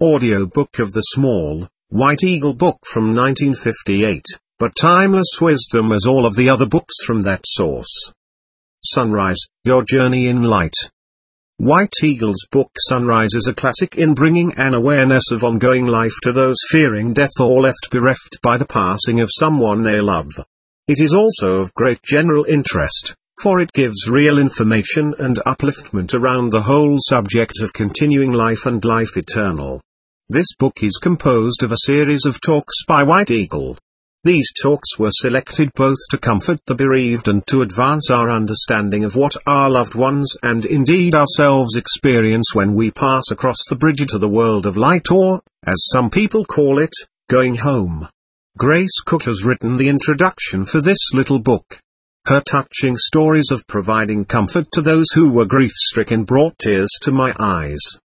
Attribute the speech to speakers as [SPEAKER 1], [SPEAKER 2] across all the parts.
[SPEAKER 1] Audiobook of the Small, White Eagle book from 1958, but timeless wisdom as all of the other books from that source. Sunrise, Your Journey in Light. White Eagle's book Sunrise is a classic in bringing an awareness of ongoing life to those fearing death or left bereft by the passing of someone they love. It is also of great general interest, for it gives real information and upliftment around the whole subject of continuing life and life eternal. This book is composed of a series of talks by White Eagle. These talks were selected both to comfort the bereaved and to advance our understanding of what our loved ones and indeed ourselves experience when we pass across the bridge to the world of light, or, as some people call it, going home. Grace Cook has written the introduction for this little book. Her touching stories of providing comfort to those who were grief-stricken brought tears to my eyes.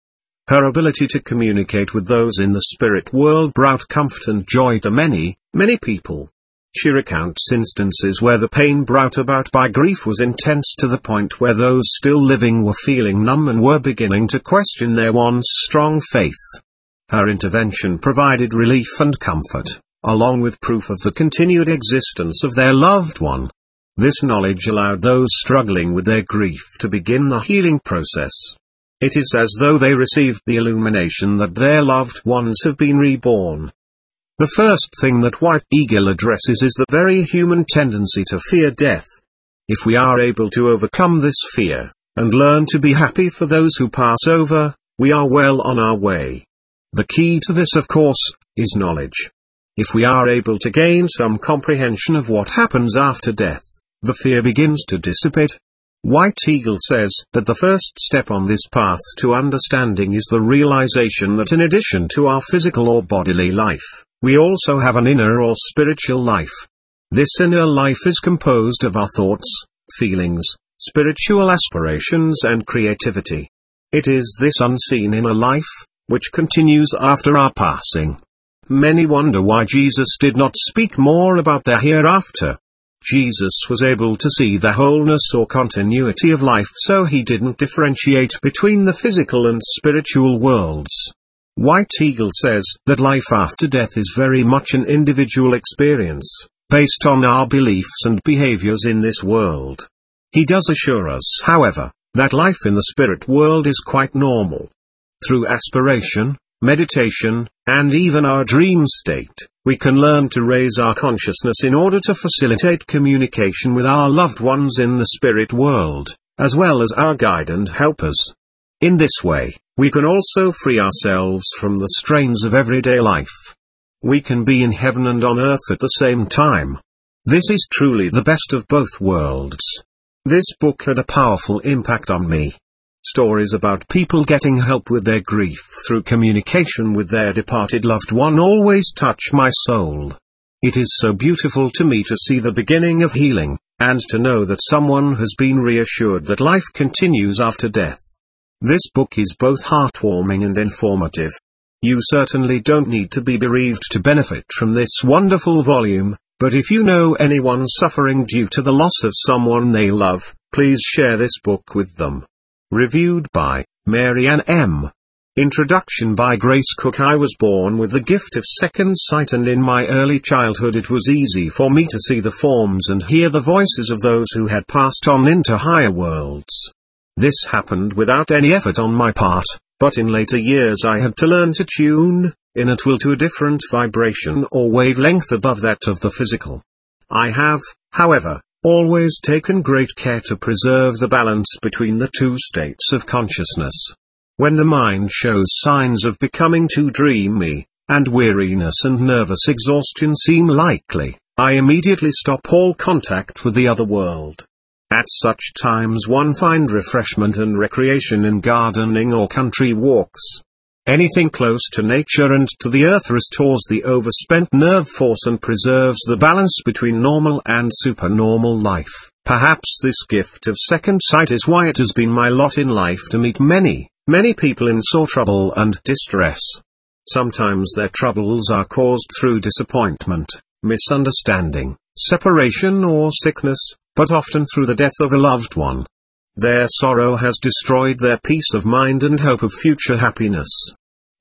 [SPEAKER 1] Her ability to communicate with those in the spirit world brought comfort and joy to many, many people. She recounts instances where the pain brought about by grief was intense to the point where those still living were feeling numb and were beginning to question their once strong faith. Her intervention provided relief and comfort, along with proof of the continued existence of their loved one. This knowledge allowed those struggling with their grief to begin the healing process. It is as though they received the illumination that their loved ones have been reborn. The first thing that White Eagle addresses is the very human tendency to fear death. If we are able to overcome this fear, and learn to be happy for those who pass over, we are well on our way. The key to this, of course, is knowledge. If we are able to gain some comprehension of what happens after death, the fear begins to dissipate. White Eagle says that the first step on this path to understanding is the realization that in addition to our physical or bodily life, we also have an inner or spiritual life. This inner life is composed of our thoughts, feelings, spiritual aspirations and creativity. It is this unseen inner life, which continues after our passing. Many wonder why Jesus did not speak more about the hereafter. Jesus was able to see the wholeness or continuity of life, so he didn't differentiate between the physical and spiritual worlds. White Eagle says that life after death is very much an individual experience, based on our beliefs and behaviors in this world. He does assure us, however, that life in the spirit world is quite normal. Through aspiration, meditation, and even our dream state, we can learn to raise our consciousness in order to facilitate communication with our loved ones in the spirit world, as well as our guide and helpers. In this way, we can also free ourselves from the strains of everyday life. We can be in heaven and on earth at the same time. This is truly the best of both worlds. This book had a powerful impact on me. Stories about people getting help with their grief through communication with their departed loved one always touch my soul. It is so beautiful to me to see the beginning of healing, and to know that someone has been reassured that life continues after death. This book is both heartwarming and informative. You certainly don't need to be bereaved to benefit from this wonderful volume, but if you know anyone suffering due to the loss of someone they love, please share this book with them. Reviewed by Mary Ann M. Introduction by Grace Cook. I was born with the gift of second sight, and in my early childhood it was easy for me to see the forms and hear the voices of those who had passed on into higher worlds. This happened without any effort on my part, but in later years I had to learn to tune in at will to a different vibration or wavelength above that of the physical. I have, however, always taken great care to preserve the balance between the two states of consciousness. When the mind shows signs of becoming too dreamy, and weariness and nervous exhaustion seem likely, I immediately stop all contact with the other world. At such times one finds refreshment and recreation in gardening or country walks. Anything close to nature and to the earth restores the overspent nerve force and preserves the balance between normal and supernormal life. Perhaps this gift of second sight is why it has been my lot in life to meet many, many people in sore trouble and distress. Sometimes their troubles are caused through disappointment, misunderstanding, separation or sickness, but often through the death of a loved one. Their sorrow has destroyed their peace of mind and hope of future happiness.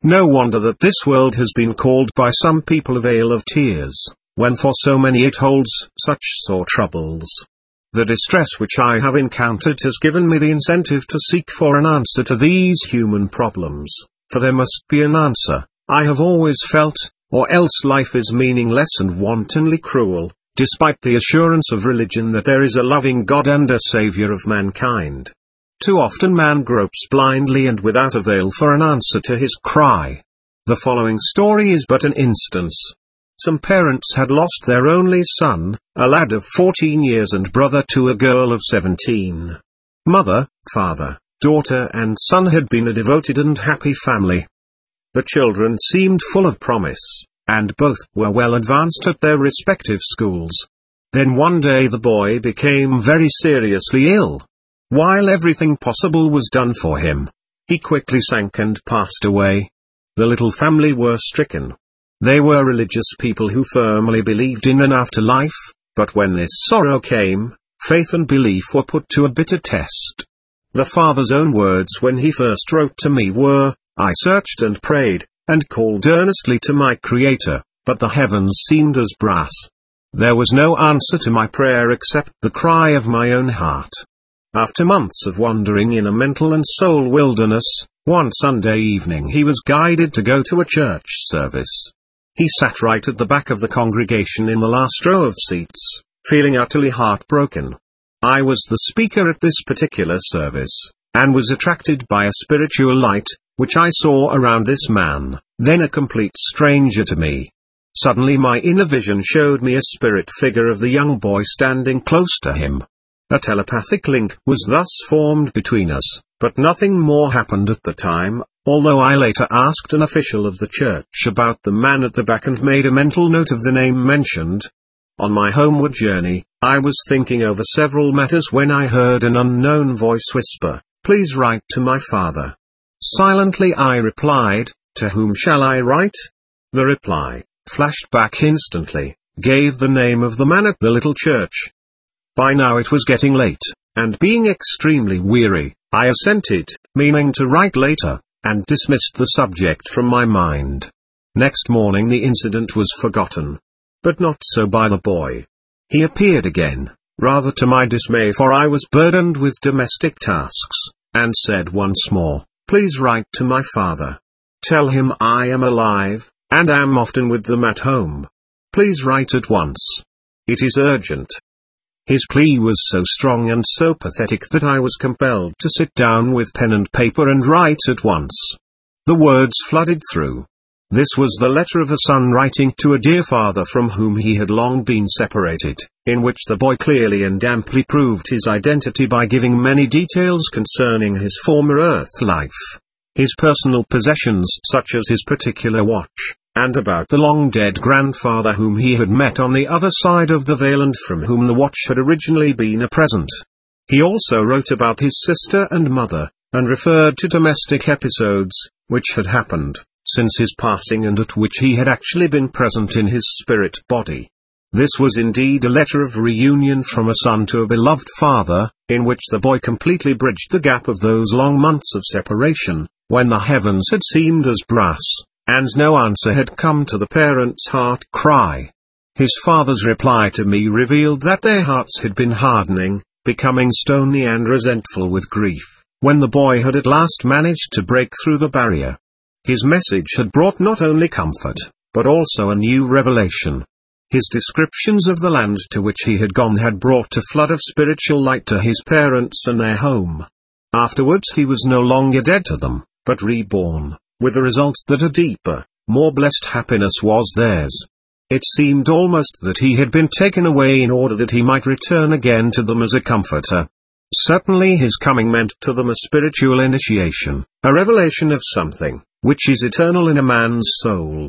[SPEAKER 1] No wonder that this world has been called by some people a vale of tears, when for so many it holds such sore troubles. The distress which I have encountered has given me the incentive to seek for an answer to these human problems, for there must be an answer, I have always felt, or else life is meaningless and wantonly cruel, despite the assurance of religion that there is a loving God and a Savior of mankind. Too often man gropes blindly and without avail for an answer to his cry. The following story is but an instance. Some parents had lost their only son, a lad of 14 years and brother to a girl of 17. Mother, father, daughter and son had been a devoted and happy family. The children seemed full of promise, and both were well advanced at their respective schools. Then one day the boy became very seriously ill. While everything possible was done for him, he quickly sank and passed away. The little family were stricken. They were religious people who firmly believed in an afterlife, but when this sorrow came, faith and belief were put to a bitter test. The father's own words when he first wrote to me were, "I searched and prayed, and called earnestly to my Creator, but the heavens seemed as brass. There was no answer to my prayer except the cry of my own heart." After months of wandering in a mental and soul wilderness, one Sunday evening he was guided to go to a church service. He sat right at the back of the congregation in the last row of seats, feeling utterly heartbroken. I was the speaker at this particular service, and was attracted by a spiritual light, which I saw around this man, then a complete stranger to me. Suddenly my inner vision showed me a spirit figure of the young boy standing close to him. A telepathic link was thus formed between us, but nothing more happened at the time, although I later asked an official of the church about the man at the back and made a mental note of the name mentioned. On my homeward journey, I was thinking over several matters when I heard an unknown voice whisper, "Please write to my father." Silently I replied, "To whom shall I write?" The reply, flashed back instantly, gave the name of the man at the little church. By now it was getting late, and being extremely weary, I assented, meaning to write later, and dismissed the subject from my mind. Next morning the incident was forgotten. But not so by the boy. He appeared again, rather to my dismay, for I was burdened with domestic tasks, and said once more, "Please write to my father. Tell him I am alive, and am often with them at home. Please write at once. It is urgent." His plea was so strong and so pathetic that I was compelled to sit down with pen and paper and write at once. The words flooded through. This was the letter of a son writing to a dear father from whom he had long been separated, in which the boy clearly and amply proved his identity by giving many details concerning his former earth life, his personal possessions such as his particular watch, and about the long-dead grandfather whom he had met on the other side of the veil and from whom the watch had originally been a present. He also wrote about his sister and mother, and referred to domestic episodes, which had happened since his passing and at which he had actually been present in his spirit body. This was indeed a letter of reunion from a son to a beloved father, in which the boy completely bridged the gap of those long months of separation, when the heavens had seemed as brass, and no answer had come to the parents' heart cry. His father's reply to me revealed that their hearts had been hardening, becoming stony and resentful with grief, when the boy had at last managed to break through the barrier. His message had brought not only comfort, but also a new revelation. His descriptions of the land to which he had gone had brought a flood of spiritual light to his parents and their home. Afterwards he was no longer dead to them, but reborn, with the result that a deeper, more blessed happiness was theirs. It seemed almost that he had been taken away in order that he might return again to them as a comforter. Certainly his coming meant to them a spiritual initiation, a revelation of something which is eternal in a man's soul.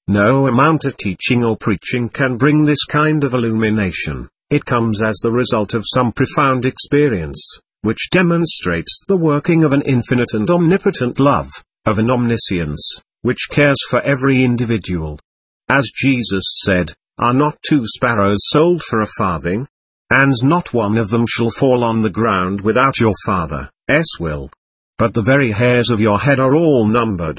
[SPEAKER 1] No amount of teaching or preaching can bring this kind of illumination. It comes as the result of some profound experience, which demonstrates the working of an infinite and omnipotent love, of an omniscience, which cares for every individual. As Jesus said, "Are not 2 sparrows sold for a farthing? And not one of them shall fall on the ground without your Father's will. But the very hairs of your head are all numbered."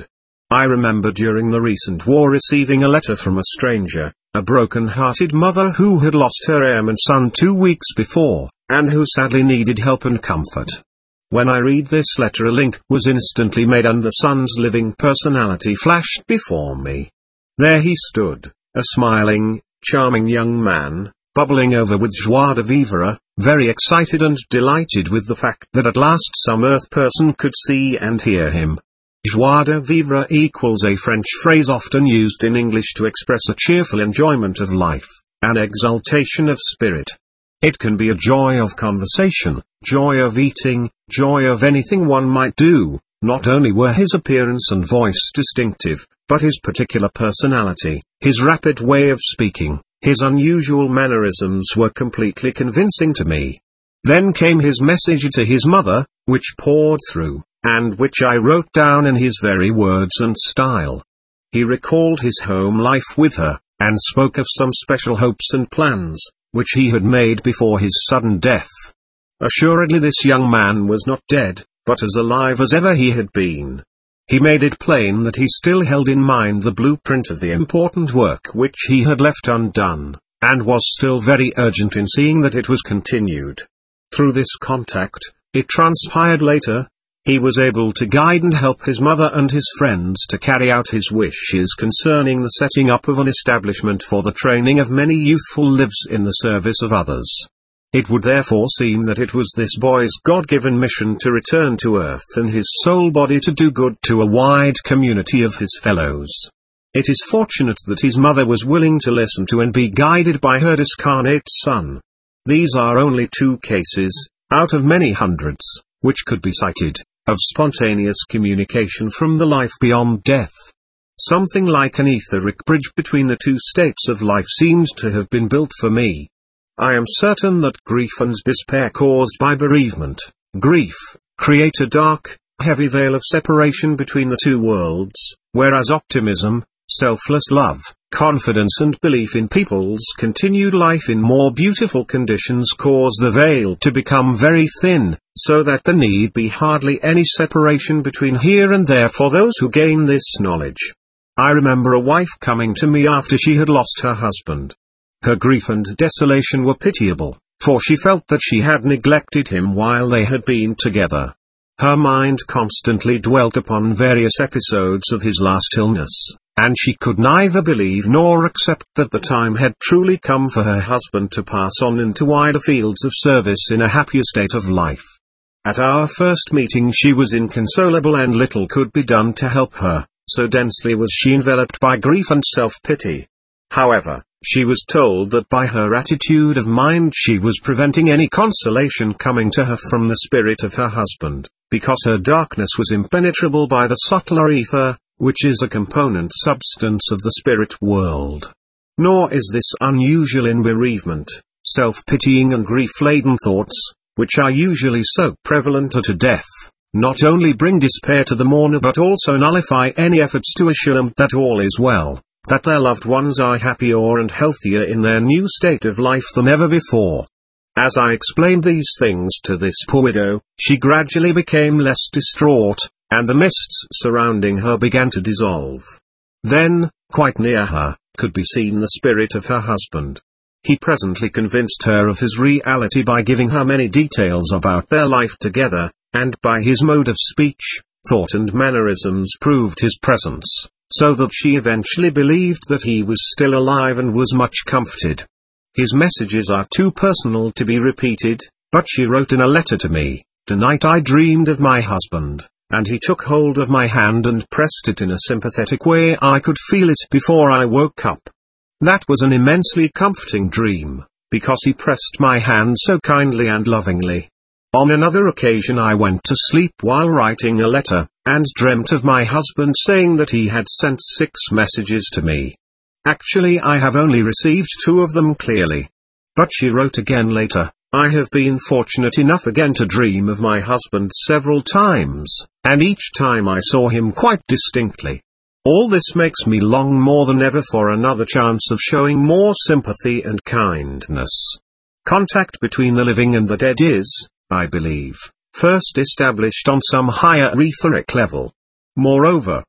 [SPEAKER 1] I remember during the recent war receiving a letter from a stranger, a broken-hearted mother who had lost her airman son 2 weeks before, and who sadly needed help and comfort. When I read this letter, a link was instantly made and the son's living personality flashed before me. There he stood, a smiling, charming young man, bubbling over with joie de vivre, very excited and delighted with the fact that at last some earth person could see and hear him. Joie de vivre equals a French phrase often used in English to express a cheerful enjoyment of life, an exaltation of spirit. It can be a joy of conversation, joy of eating, joy of anything one might do. Not only were his appearance and voice distinctive, but his particular personality, his rapid way of speaking, his unusual mannerisms were completely convincing to me. Then came his message to his mother, which poured through, and which I wrote down in his very words and style. He recalled his home life with her, and spoke of some special hopes and plans, which he had made before his sudden death. Assuredly this young man was not dead, but as alive as ever he had been. He made it plain that he still held in mind the blueprint of the important work which he had left undone, and was still very urgent in seeing that it was continued. Through this contact, it transpired later, he was able to guide and help his mother and his friends to carry out his wishes concerning the setting up of an establishment for the training of many youthful lives in the service of others. It would therefore seem that it was this boy's God-given mission to return to earth in his soul body to do good to a wide community of his fellows. It is fortunate that his mother was willing to listen to and be guided by her discarnate son. These are only 2 cases, out of many hundreds, which could be cited, of spontaneous communication from the life beyond death. Something like an etheric bridge between the 2 states of life seems to have been built for me. I am certain that grief and despair caused by bereavement, grief, create a dark, heavy veil of separation between the 2 worlds, whereas optimism, selfless love, confidence and belief in people's continued life in more beautiful conditions cause the veil to become very thin, so that there need be hardly any separation between here and there for those who gain this knowledge. I remember a wife coming to me after she had lost her husband. Her grief and desolation were pitiable, for she felt that she had neglected him while they had been together. Her mind constantly dwelt upon various episodes of his last illness, and she could neither believe nor accept that the time had truly come for her husband to pass on into wider fields of service in a happier state of life. At our first meeting she was inconsolable and little could be done to help her, so densely was she enveloped by grief and self-pity. However, she was told that by her attitude of mind she was preventing any consolation coming to her from the spirit of her husband, because her darkness was impenetrable by the subtler ether, which is a component substance of the spirit world. Nor is this unusual in bereavement, self-pitying and grief-laden thoughts, which are usually so prevalent at a death, not only bring despair to the mourner but also nullify any efforts to assure them that all is well, that their loved ones are happier and healthier in their new state of life than ever before. As I explained these things to this poor widow, she gradually became less distraught, and the mists surrounding her began to dissolve. Then, quite near her, could be seen the spirit of her husband. He presently convinced her of his reality by giving her many details about their life together, and by his mode of speech, thought and mannerisms proved his presence, so that she eventually believed that he was still alive and was much comforted. His messages are too personal to be repeated, but she wrote in a letter to me, "Tonight I dreamed of my husband, and he took hold of my hand and pressed it in a sympathetic way. I could feel it before I woke up. That was an immensely comforting dream, because he pressed my hand so kindly and lovingly. On another occasion I went to sleep while writing a letter, and dreamt of my husband saying that he had sent 6 messages to me. Actually I have only received 2 of them clearly." But she wrote again later, "I have been fortunate enough again to dream of my husband several times, and each time I saw him quite distinctly. All this makes me long more than ever for another chance of showing more sympathy and kindness. Contact between the living and the dead is, I believe, first established on some higher etheric level. Moreover,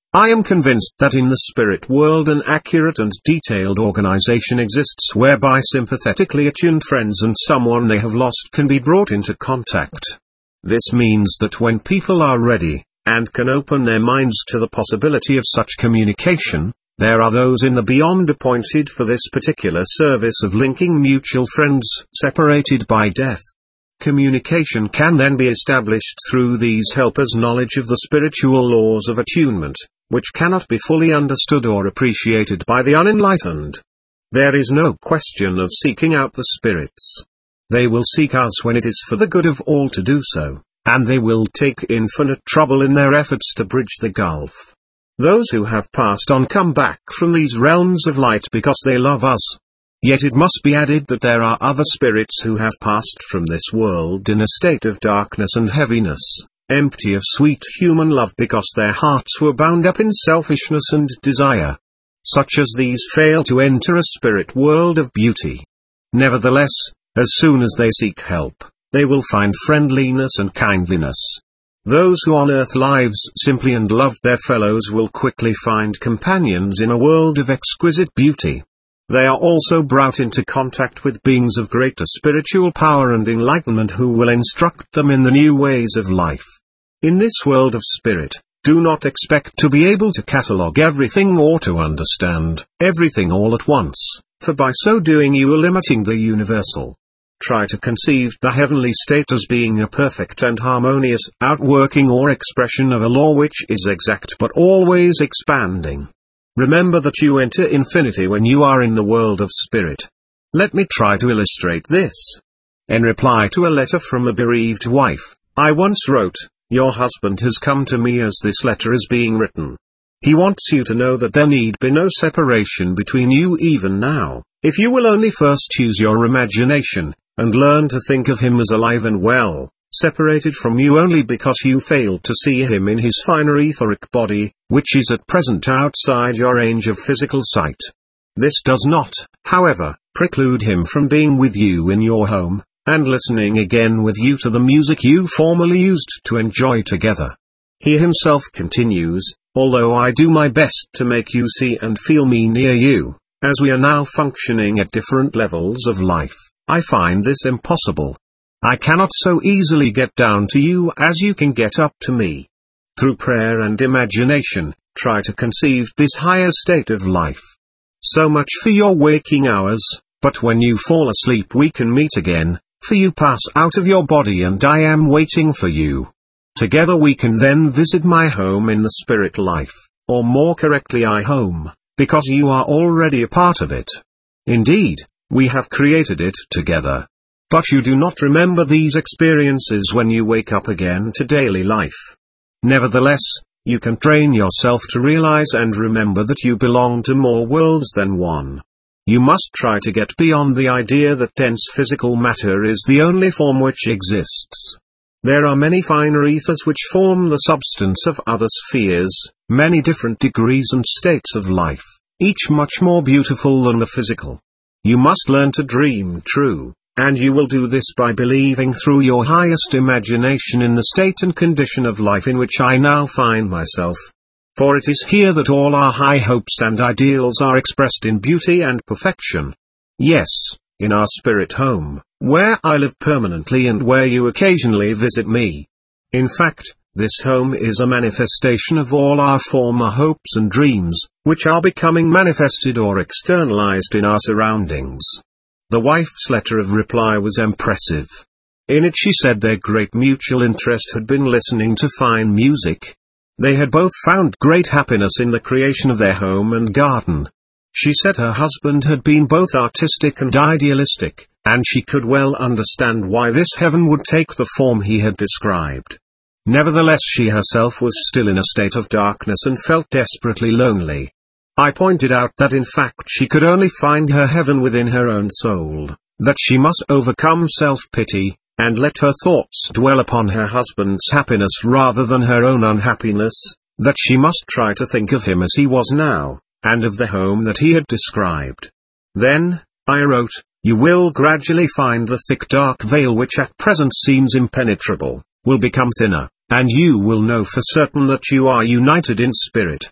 [SPEAKER 1] I am convinced that in the spirit world an accurate and detailed organization exists whereby sympathetically attuned friends and someone they have lost can be brought into contact. This means that when people are ready, and can open their minds to the possibility of such communication, there are those in the beyond appointed for this particular service of linking mutual friends separated by death. Communication can then be established through these helpers' knowledge of the spiritual laws of attunement, which cannot be fully understood or appreciated by the unenlightened. There is no question of seeking out the spirits. They will seek us when it is for the good of all to do so, and they will take infinite trouble in their efforts to bridge the gulf. Those who have passed on come back from these realms of light because they love us. Yet it must be added that there are other spirits who have passed from this world in a state of darkness and heaviness, empty of sweet human love because their hearts were bound up in selfishness and desire. Such as these fail to enter a spirit world of beauty. Nevertheless, as soon as they seek help, they will find friendliness and kindliness. Those who on earth lives simply and loved their fellows will quickly find companions in a world of exquisite beauty. They are also brought into contact with beings of greater spiritual power and enlightenment who will instruct them in the new ways of life. In this world of spirit, do not expect to be able to catalogue everything or to understand everything all at once, for by so doing you are limiting the universal. Try to conceive the heavenly state as being a perfect and harmonious outworking or expression of a law which is exact but always expanding. Remember that you enter infinity when you are in the world of spirit. Let me try to illustrate this. In reply to a letter from a bereaved wife, I once wrote, "Your husband has come to me as this letter is being written. He wants you to know that there need be no separation between you even now, if you will only first use your imagination, and learn to think of him as alive and well, separated from you only because you failed to see him in his finer etheric body, which is at present outside your range of physical sight. This does not, however, preclude him from being with you in your home, and listening again with you to the music you formerly used to enjoy together." He himself continues, "Although I do my best to make you see and feel me near you, as we are now functioning at different levels of life, I find this impossible. I cannot so easily get down to you as you can get up to me. Through prayer and imagination, try to conceive this higher state of life. So much for your waking hours, but when you fall asleep we can meet again, for you pass out of your body and I am waiting for you. Together we can then visit my home in the spirit life, or more correctly I home, because you are already a part of it. Indeed, we have created it together. But you do not remember these experiences when you wake up again to daily life. Nevertheless, you can train yourself to realize and remember that you belong to more worlds than one. You must try to get beyond the idea that dense physical matter is the only form which exists. There are many finer ethers which form the substance of other spheres, many different degrees and states of life, each much more beautiful than the physical. You must learn to dream true, and you will do this by believing through your highest imagination in the state and condition of life in which I now find myself. For it is here that all our high hopes and ideals are expressed in beauty and perfection. Yes, in our spirit home, where I live permanently and where you occasionally visit me. In fact, this home is a manifestation of all our former hopes and dreams, which are becoming manifested or externalized in our surroundings. The wife's letter of reply was impressive. In it she said their great mutual interest had been listening to fine music. They had both found great happiness in the creation of their home and garden. She said her husband had been both artistic and idealistic, and she could well understand why this heaven would take the form he had described. Nevertheless she herself was still in a state of darkness and felt desperately lonely. I pointed out that in fact she could only find her heaven within her own soul, that she must overcome self-pity, and let her thoughts dwell upon her husband's happiness rather than her own unhappiness, that she must try to think of him as he was now, and of the home that he had described. Then, I wrote, you will gradually find the thick dark veil which at present seems impenetrable, will become thinner, and you will know for certain that you are united in spirit.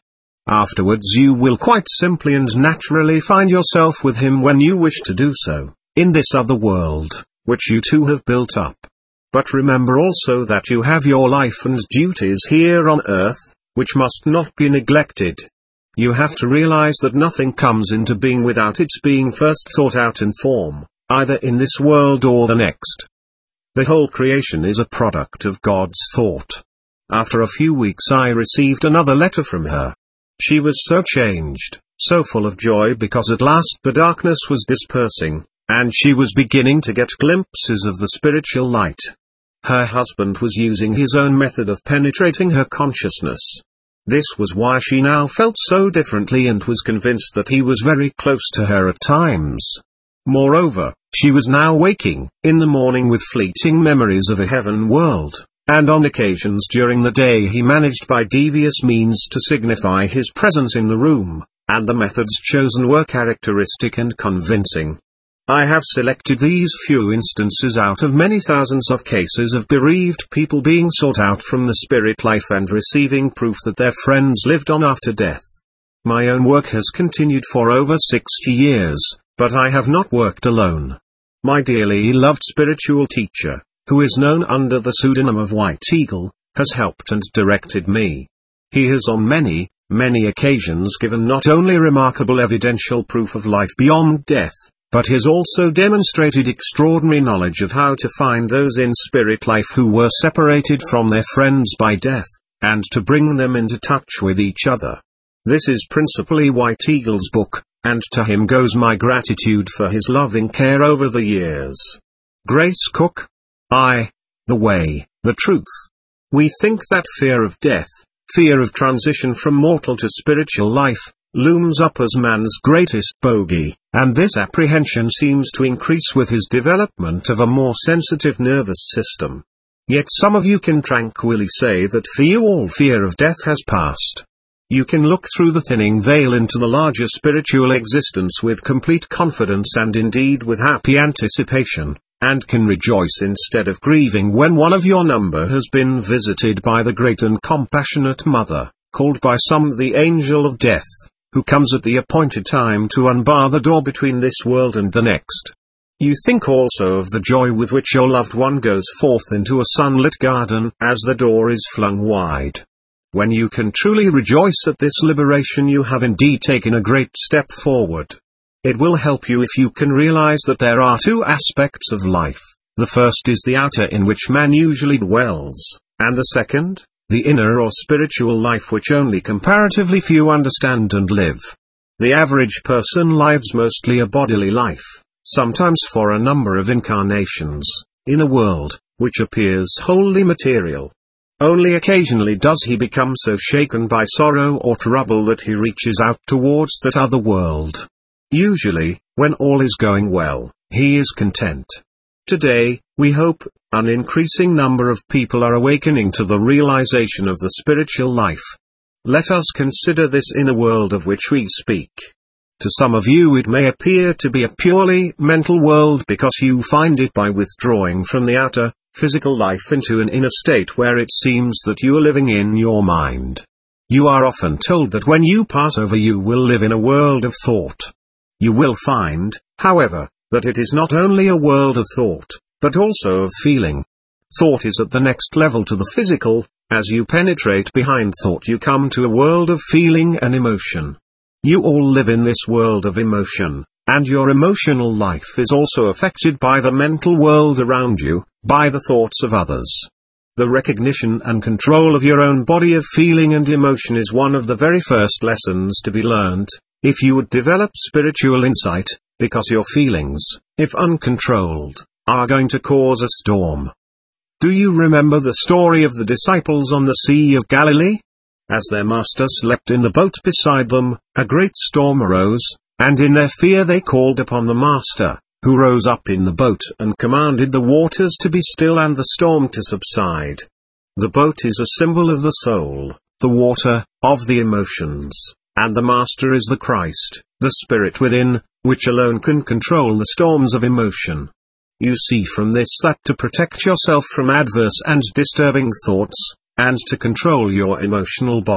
[SPEAKER 1] Afterwards you will quite simply and naturally find yourself with him when you wish to do so, in this other world, which you two have built up. But remember also that you have your life and duties here on earth, which must not be neglected. You have to realize that nothing comes into being without its being first thought out in form, either in this world or the next. The whole creation is a product of God's thought. After a few weeks I received another letter from her. She was so changed, so full of joy because at last the darkness was dispersing, and she was beginning to get glimpses of the spiritual light. Her husband was using his own method of penetrating her consciousness. This was why she now felt so differently and was convinced that he was very close to her at times. Moreover, she was now waking, in the morning with fleeting memories of a heaven world, and on occasions during the day he managed by devious means to signify his presence in the room, and the methods chosen were characteristic and convincing. I have selected these few instances out of many thousands of cases of bereaved people being sought out from the spirit life and receiving proof that their friends lived on after death. My own work has continued for over 60 years, but I have not worked alone. My dearly loved spiritual teacher, who is known under the pseudonym of White Eagle, has helped and directed me. He has on many, many occasions given not only remarkable evidential proof of life beyond death, but has also demonstrated extraordinary knowledge of how to find those in spirit life who were separated from their friends by death, and to bring them into touch with each other. This is principally White Eagle's book, and to him goes my gratitude for his loving care over the years. Grace Cook. The way, the truth. We think that fear of death, fear of transition from mortal to spiritual life, looms up as man's greatest bogey, and this apprehension seems to increase with his development of a more sensitive nervous system. Yet some of you can tranquilly say that for you all fear of death has passed. You can look through the thinning veil into the larger spiritual existence with complete confidence and indeed with happy anticipation, and can rejoice instead of grieving when one of your number has been visited by the great and compassionate Mother, called by some the Angel of Death, who comes at the appointed time to unbar the door between this world and the next. You think also of the joy with which your loved one goes forth into a sunlit garden as the door is flung wide. When you can truly rejoice at this liberation, you have indeed taken a great step forward. It will help you if you can realize that there are two aspects of life. The first is the outer in which man usually dwells, and the second, the inner or spiritual life which only comparatively few understand and live. The average person lives mostly a bodily life, sometimes for a number of incarnations, in a world which appears wholly material. Only occasionally does he become so shaken by sorrow or trouble that he reaches out towards that other world. Usually, when all is going well, he is content. Today, we hope, an increasing number of people are awakening to the realization of the spiritual life. Let us consider this inner world of which we speak. To some of you it may appear to be a purely mental world because you find it by withdrawing from the outer, physical life into an inner state where it seems that you are living in your mind. You are often told that when you pass over you will live in a world of thought. You will find, however, that it is not only a world of thought, but also of feeling. Thought is at the next level to the physical. As you penetrate behind thought you come to a world of feeling and emotion. You all live in this world of emotion, and your emotional life is also affected by the mental world around you, by the thoughts of others. The recognition and control of your own body of feeling and emotion is one of the very first lessons to be learned, if you would develop spiritual insight, because your feelings, if uncontrolled, are going to cause a storm. Do you remember the story of the disciples on the Sea of Galilee? As their master slept in the boat beside them, a great storm arose, and in their fear they called upon the master, who rose up in the boat and commanded the waters to be still and the storm to subside. The boat is a symbol of the soul, the water, of the emotions, and the master is the Christ, the Spirit within, which alone can control the storms of emotion. You see from this that to protect yourself from adverse and disturbing thoughts, and to control your emotional body,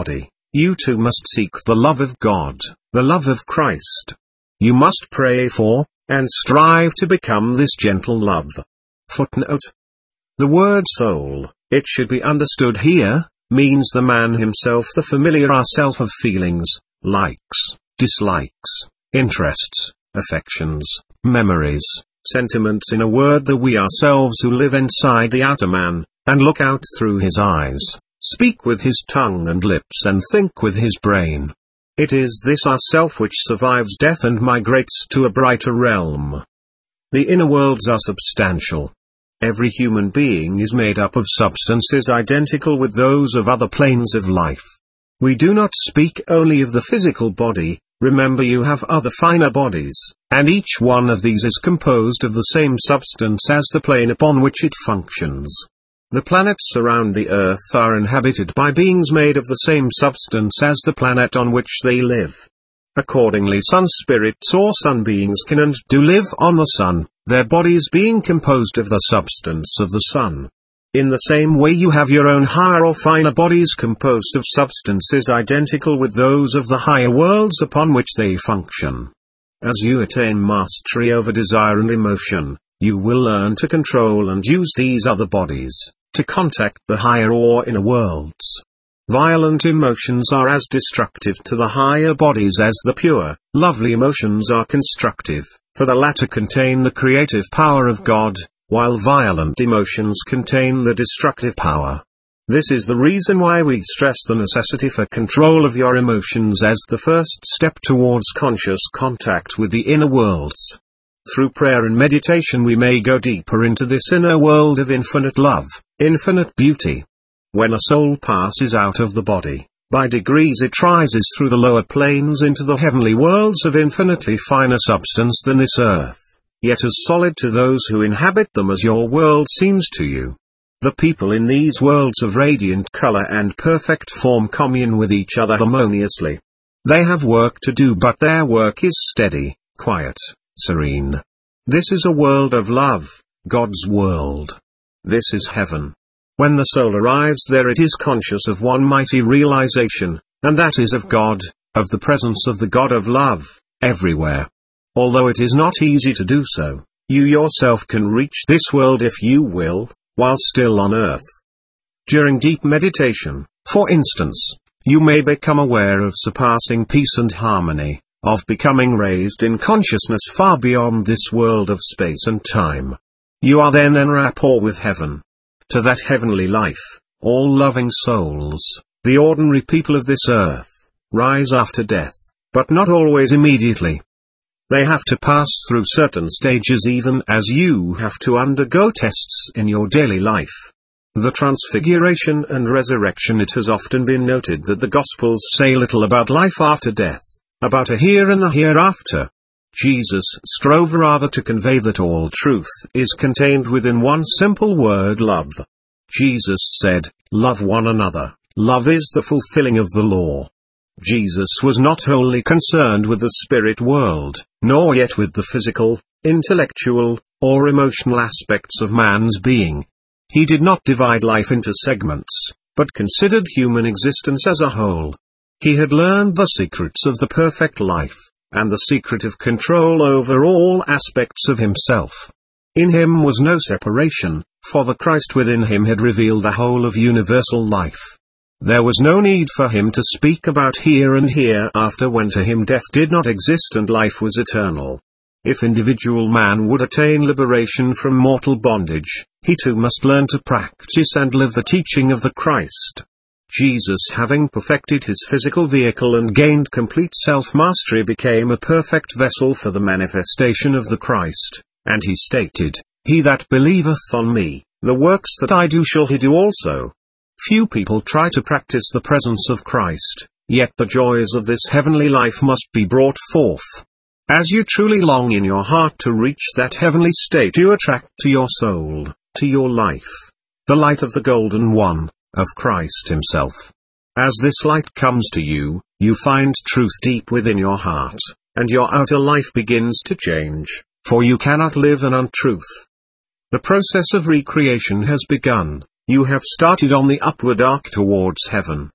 [SPEAKER 1] You too must seek the love of God, the love of Christ. You must pray for, and strive to become this gentle love. Footnote. The word soul, it should be understood here, means the man himself, the familiar ourself of feelings, likes, dislikes, interests, affections, memories, sentiments, in a word, the we ourselves who live inside the outer man, and look out through his eyes, speak with his tongue and lips, and think with his brain. It is this ourself which survives death and migrates to a brighter realm. The inner worlds are substantial. Every human being is made up of substances identical with those of other planes of life. We do not speak only of the physical body. Remember, you have other finer bodies, and each one of these is composed of the same substance as the plane upon which it functions. The planets around the Earth are inhabited by beings made of the same substance as the planet on which they live. Accordingly, sun spirits or sun beings can and do live on the sun, their bodies being composed of the substance of the sun. In the same way, you have your own higher or finer bodies composed of substances identical with those of the higher worlds upon which they function. As you attain mastery over desire and emotion, you will learn to control and use these other bodies to contact the higher or inner worlds. Violent emotions are as destructive to the higher bodies as the pure, lovely emotions are constructive, for the latter contain the creative power of God, while violent emotions contain the destructive power. This is the reason why we stress the necessity for control of your emotions as the first step towards conscious contact with the inner worlds. Through prayer and meditation we may go deeper into this inner world of infinite love, infinite beauty. When a soul passes out of the body, by degrees it rises through the lower planes into the heavenly worlds of infinitely finer substance than this earth, yet as solid to those who inhabit them as your world seems to you. The people in these worlds of radiant color and perfect form commune with each other harmoniously. They have work to do, but their work is steady, quiet, serene. This is a world of love, God's world. This is heaven. When the soul arrives there, it is conscious of one mighty realization, and that is of God, of the presence of the God of love, everywhere. Although it is not easy to do so, you yourself can reach this world if you will, while still on earth. During deep meditation, for instance, you may become aware of surpassing peace and harmony, of becoming raised in consciousness far beyond this world of space and time. You are then en rapport with heaven. To that heavenly life, all loving souls, the ordinary people of this earth, rise after death, but not always immediately. They have to pass through certain stages, even as you have to undergo tests in your daily life. The transfiguration and resurrection. It has often been noted that the Gospels say little about life after death, about a here and a hereafter. Jesus strove rather to convey that all truth is contained within one simple word: love. Jesus said, "Love one another." Love is the fulfilling of the law. Jesus was not wholly concerned with the spirit world, nor yet with the physical, intellectual, or emotional aspects of man's being. He did not divide life into segments, but considered human existence as a whole. He had learned the secrets of the perfect life, and the secret of control over all aspects of himself. In him was no separation, for the Christ within him had revealed the whole of universal life. There was no need for him to speak about here and hereafter, when to him death did not exist and life was eternal. If individual man would attain liberation from mortal bondage, he too must learn to practice and live the teaching of the Christ. Jesus, having perfected his physical vehicle and gained complete self-mastery, became a perfect vessel for the manifestation of the Christ, and he stated, "He that believeth on me, the works that I do shall he do also." Few people try to practice the presence of Christ, yet the joys of this heavenly life must be brought forth. As you truly long in your heart to reach that heavenly state, you attract to your soul, to your life, the light of the Golden One, of Christ himself. As this light comes to you, you find truth deep within your heart, and your outer life begins to change, for you cannot live in untruth. The process of recreation has begun. You have started on the upward arc towards heaven.